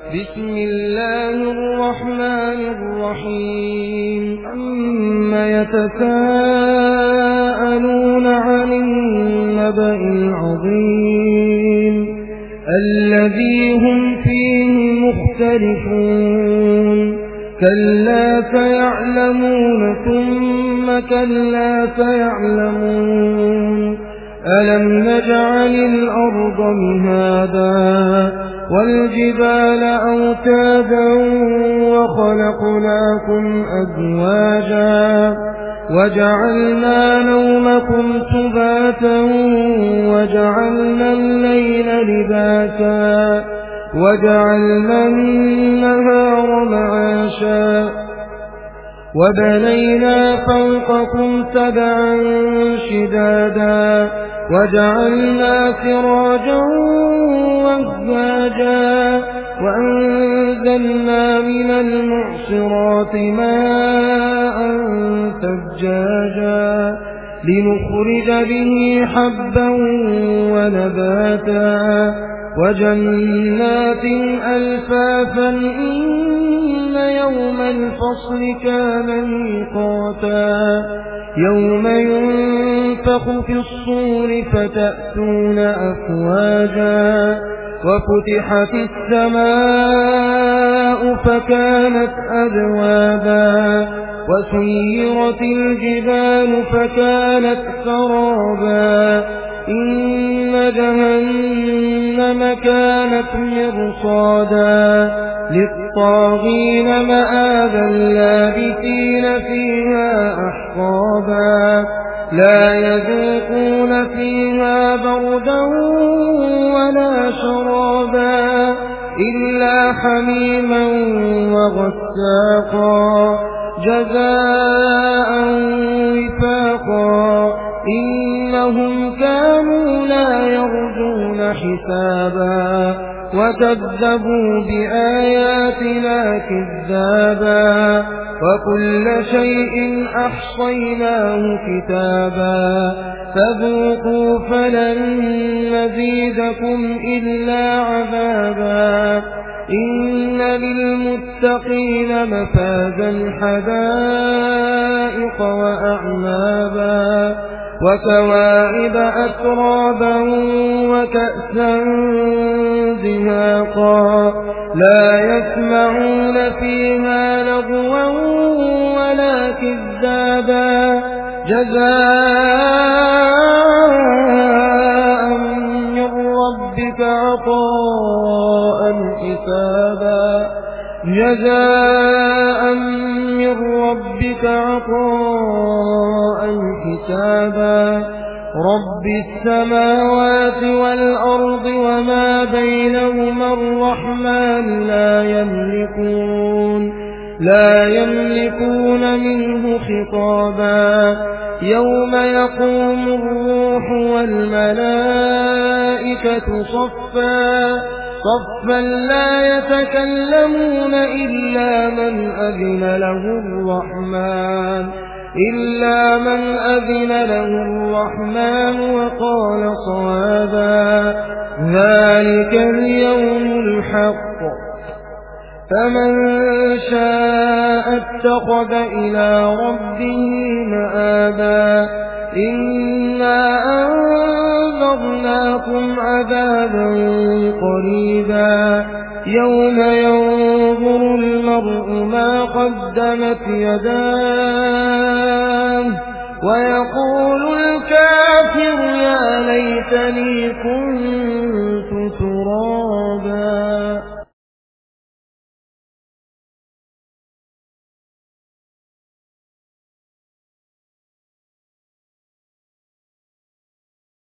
بسم الله الرحمن الرحيم عما يتساءلون عن النبأ العظيم الذي هم فيه مختلفون كلا سيعلمون ثم كلا سيعلمون ألم نجعل الأرض مهادا والجبال أوتادا وخلقناكم أزواجا وجعلنا نومكم سباتا وجعلنا الليل لباسا وجعلنا النهار معاشا وبنينا فوقكم سبعا شدادا وجعلنا سراجا وهاجا وأنزلنا من المعصرات ماء ثجاجا لنخرج به حبا ونباتا وجنات ألفافا إن يوم الفصل كان ميقاتا يوم ينفخ في الصور فتأتون أفواجا وفتحت السماء فكانت أبوابا وسيرت الجبال فكانت سرابا إن جهنم كانت مرصادا للطاغين مآبا لابثين فيها أحقابا لا يذوقون فيها بردا ولا شرابا إلا حميما وغساقا جزاء وفاقا إنهم كانوا لا يرجون حسابا وكذبوا بآياتنا كذابا وكل شيء أحصيناه كتابا فذوقوا فلن نزيدكم إلا عذابا إن للمتقين مفازا حدائق وأعنابا وكواعب أترابا وكأسا دهاقا لا يسمعون فيها لغوا ولا كذابا جزاء من ربك عطاء حسابا جزاء من ربك عطاء حسابا رب السماوات والأرض وما بينهما الرحمن لا يملكون منه خطابا يوم يقوم الروح والملائكة صفا لا يتكلمون إلا من أذن له الرحمن وقال صوابا ذلك اليوم الحق فمن شاء اتخذ إلى ربه مآبا إنا أنذرناكم عذابا قريبا يوم ينظر المرء ما قدمت يداه ويقول الكافر يا ليتني كنت ترابا